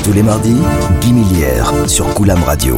Tous les mardis, Guy Millière sur Coulam Radio.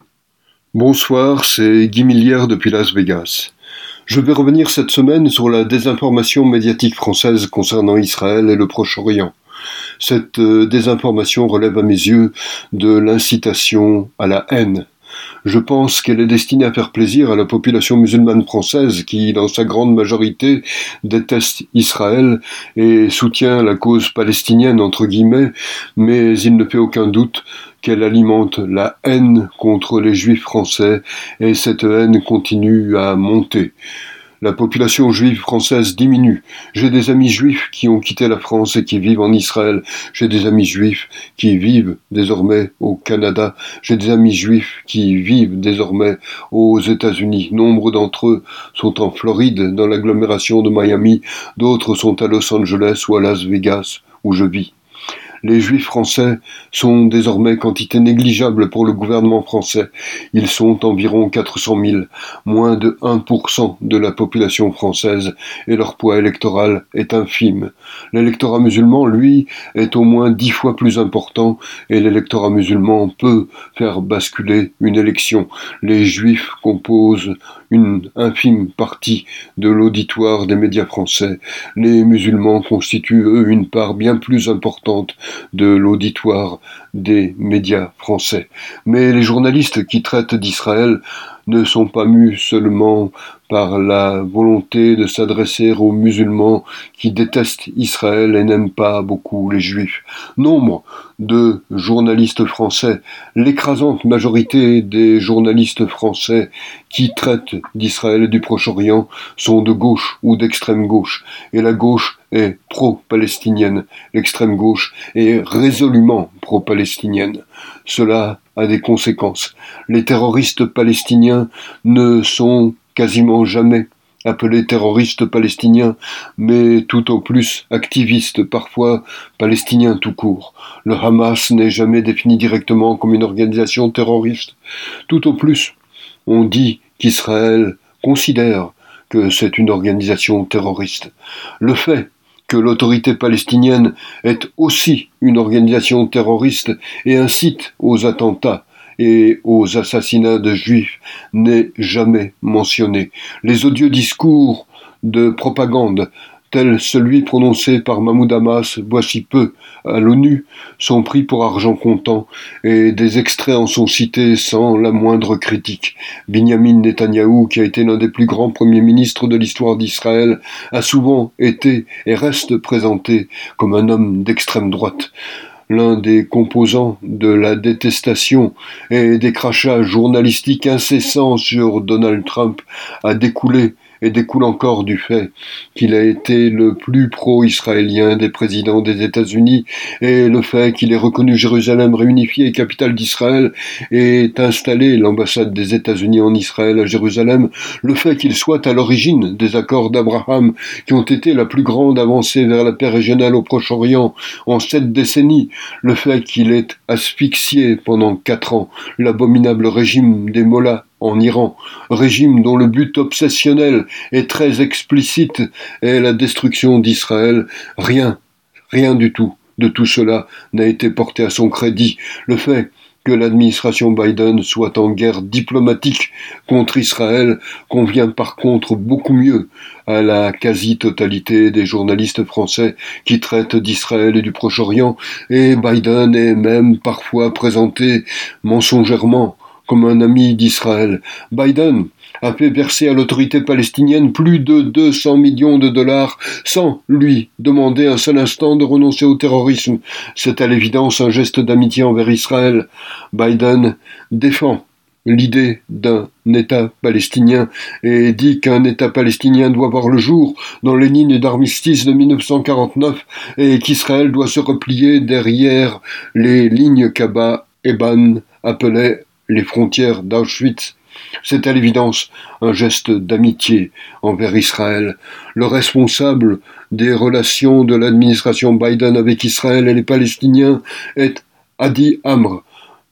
Bonsoir, c'est Guy Millière depuis Las Vegas. Je vais revenir cette semaine sur la désinformation médiatique française concernant Israël et le Proche-Orient. Cette désinformation relève à mes yeux de l'incitation à la haine. Je pense qu'elle est destinée à faire plaisir à la population musulmane française qui, dans sa grande majorité, déteste Israël et soutient la cause palestinienne, entre guillemets, mais il ne fait aucun doute qu'elle alimente la haine contre les juifs français et cette haine continue à monter. La population juive française diminue. J'ai des amis juifs qui ont quitté la France et qui vivent en Israël. J'ai des amis juifs qui vivent désormais au Canada. J'ai des amis juifs qui vivent désormais aux États-Unis. Nombre d'entre eux sont en Floride, dans l'agglomération de Miami. D'autres sont à Los Angeles ou à Las Vegas, où je vis. Les Juifs français sont désormais quantité négligeable pour le gouvernement français. Ils sont environ 400 000, moins de 1% de la population française, et leur poids électoral est infime. L'électorat musulman, lui, est au moins 10 fois plus important, et l'électorat musulman peut faire basculer une élection. Les Juifs composent une infime partie de l'auditoire des médias français. Les musulmans constituent, eux, une part bien plus importante de l'auditoire des médias français. Mais les journalistes qui traitent d'Israël ne sont pas mus seulement par la volonté de s'adresser aux musulmans qui détestent Israël et n'aiment pas beaucoup les juifs. Nombre de journalistes français, l'écrasante majorité des journalistes français qui traitent d'Israël et du Proche-Orient sont de gauche ou d'extrême gauche. Et la gauche est pro-palestinienne, l'extrême gauche est résolument pro-palestinienne. Cela a des conséquences. Les terroristes palestiniens ne sont quasiment jamais appelés terroristes palestiniens, mais tout au plus activistes, parfois palestiniens tout court. Le Hamas n'est jamais défini directement comme une organisation terroriste. Tout au plus, on dit qu'Israël considère que c'est une organisation terroriste. Le fait que l'autorité palestinienne est aussi une organisation terroriste et incite aux attentats et aux assassinats de juifs n'est jamais mentionné. Les odieux discours de propagande tels celui prononcé par Mahmoud Abbas voici peu à l'ONU, sont pris pour argent comptant et des extraits en sont cités sans la moindre critique. Binyamin Netanyahou, qui a été l'un des plus grands premiers ministres de l'histoire d'Israël, a souvent été et reste présenté comme un homme d'extrême droite. L'un des composants de la détestation et des crachats journalistiques incessants sur Donald Trump a découlé et découle encore du fait qu'il a été le plus pro-israélien des présidents des États-Unis et le fait qu'il ait reconnu Jérusalem réunifiée, capitale d'Israël, et installé l'ambassade des États-Unis en Israël à Jérusalem, le fait qu'il soit à l'origine des accords d'Abraham qui ont été la plus grande avancée vers la paix régionale au Proche-Orient en 7 décennies, le fait qu'il ait asphyxié pendant 4 ans l'abominable régime des Mollahs en Iran, régime dont le but obsessionnel est très explicite est la destruction d'Israël. Rien du tout de tout cela n'a été porté à son crédit. Le fait que l'administration Biden soit en guerre diplomatique contre Israël convient par contre beaucoup mieux à la quasi-totalité des journalistes français qui traitent d'Israël et du Proche-Orient, et Biden est même parfois présenté mensongèrement comme un ami d'Israël. Biden a fait verser à l'autorité palestinienne plus de 200 millions de dollars sans lui demander un seul instant de renoncer au terrorisme. C'est à l'évidence un geste d'amitié envers Israël. Biden défend l'idée d'un État palestinien et dit qu'un État palestinien doit voir le jour dans les lignes d'armistice de 1949 et qu'Israël doit se replier derrière les lignes qu'Abba Eban appelait les frontières d'Auschwitz. C'est à l'évidence un geste d'amitié envers Israël. Le responsable des relations de l'administration Biden avec Israël et les Palestiniens est Adi Amr,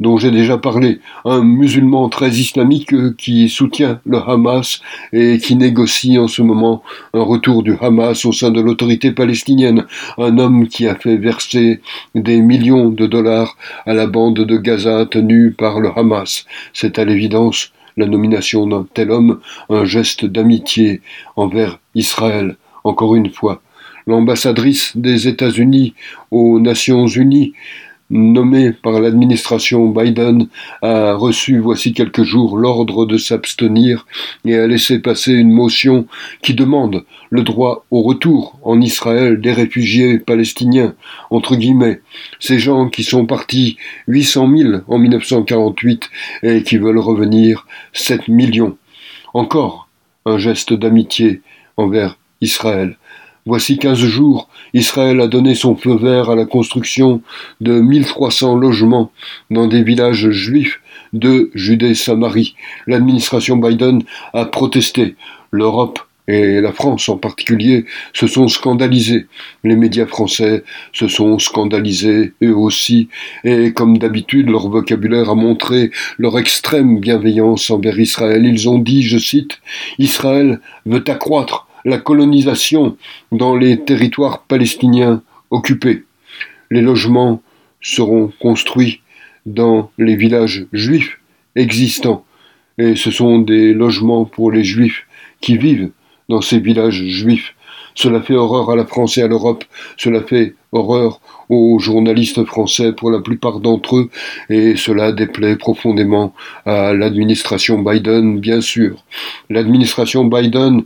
dont j'ai déjà parlé, un musulman très islamique qui soutient le Hamas et qui négocie en ce moment un retour du Hamas au sein de l'autorité palestinienne, un homme qui a fait verser des millions de dollars à la bande de Gaza tenue par le Hamas. C'est à l'évidence la nomination d'un tel homme, un geste d'amitié envers Israël. Encore une fois, l'ambassadrice des États-Unis aux Nations Unies, nommée par l'administration Biden, a reçu voici quelques jours l'ordre de s'abstenir et a laissé passer une motion qui demande le droit au retour en Israël des réfugiés palestiniens, entre guillemets, ces gens qui sont partis 800 000 en 1948 et qui veulent revenir 7 millions. Encore un geste d'amitié envers Israël. Voici 15 jours, Israël a donné son feu vert à la construction de 1300 logements dans des villages juifs de Judée-Samarie. L'administration Biden a protesté. L'Europe et la France en particulier se sont scandalisés. Les médias français se sont scandalisés eux aussi, et comme d'habitude leur vocabulaire a montré leur extrême bienveillance envers Israël. Ils ont dit, je cite, « Israël veut accroître la colonisation dans les territoires palestiniens occupés. Les logements seront construits dans les villages juifs existants, et ce sont des logements pour les juifs qui vivent dans ces villages juifs. Cela fait horreur à la France et à l'Europe, cela fait horreur aux journalistes français pour la plupart d'entre eux, et cela déplaît profondément à l'administration Biden, bien sûr. L'administration Biden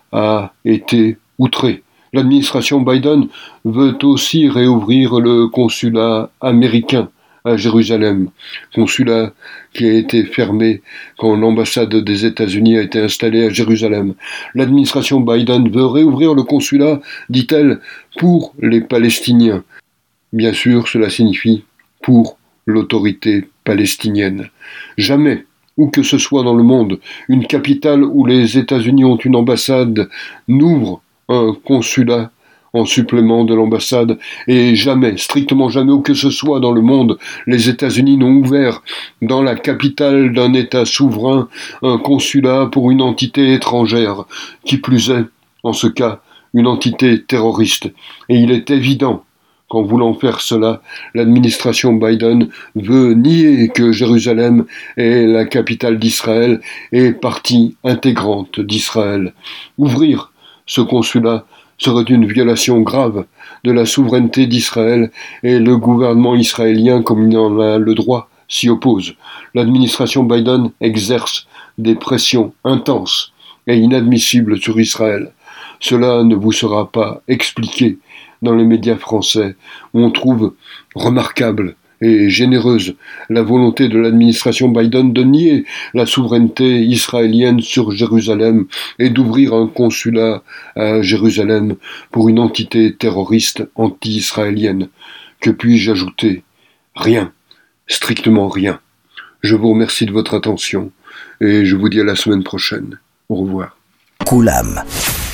a été outrée. L'administration Biden veut aussi réouvrir le consulat américain à Jérusalem, consulat qui a été fermé quand l'ambassade des États-Unis a été installée à Jérusalem. L'administration Biden veut réouvrir le consulat, dit-elle, pour les Palestiniens. Bien sûr, cela signifie pour l'autorité palestinienne. Jamais, où que ce soit dans le monde, une capitale où les États-Unis ont une ambassade n'ouvre un consulat en supplément de l'ambassade, et jamais, strictement jamais, où que ce soit dans le monde, les États-Unis n'ont ouvert dans la capitale d'un État souverain un consulat pour une entité étrangère, qui plus est, en ce cas, une entité terroriste. Et il est évident qu'en voulant faire cela, l'administration Biden veut nier que Jérusalem est la capitale d'Israël et partie intégrante d'Israël. Ouvrir ce consulat serait une violation grave de la souveraineté d'Israël, et le gouvernement israélien, comme il en a le droit, s'y oppose. L'administration Biden exerce des pressions intenses et inadmissibles sur Israël. Cela ne vous sera pas expliqué dans les médias français, où on trouve remarquable et généreuse la volonté de l'administration Biden de nier la souveraineté israélienne sur Jérusalem et d'ouvrir un consulat à Jérusalem pour une entité terroriste anti-israélienne. Que puis-je ajouter ? Rien, strictement rien. Je vous remercie de votre attention et je vous dis à la semaine prochaine. Au revoir. Koulam.